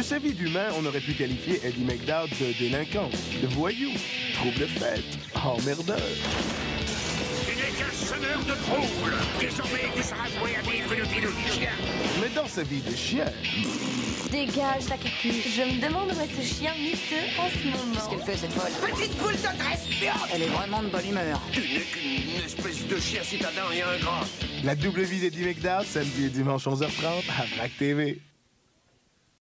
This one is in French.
sa vie d'humain, on aurait pu qualifier Eddie McDowd de délinquant, de voyou, trouble fête, emmerdeur. Tu n'es qu'un semeur de troubles. Désormais, tu seras voué à vivre une vie de chien. Mais dans sa vie de chien, Dégage ta capuche. Je me demande où est ce chien miteux en ce moment. Qu'est-ce qu'elle fait, cette folle? Petite boule de graisse puante. Elle est vraiment de bonne humeur. Tu n'es qu'une espèce de chien citadin et ingrat. la double vie d'Eddie McDowd, samedi et dimanche 11h30 à VRAC TV.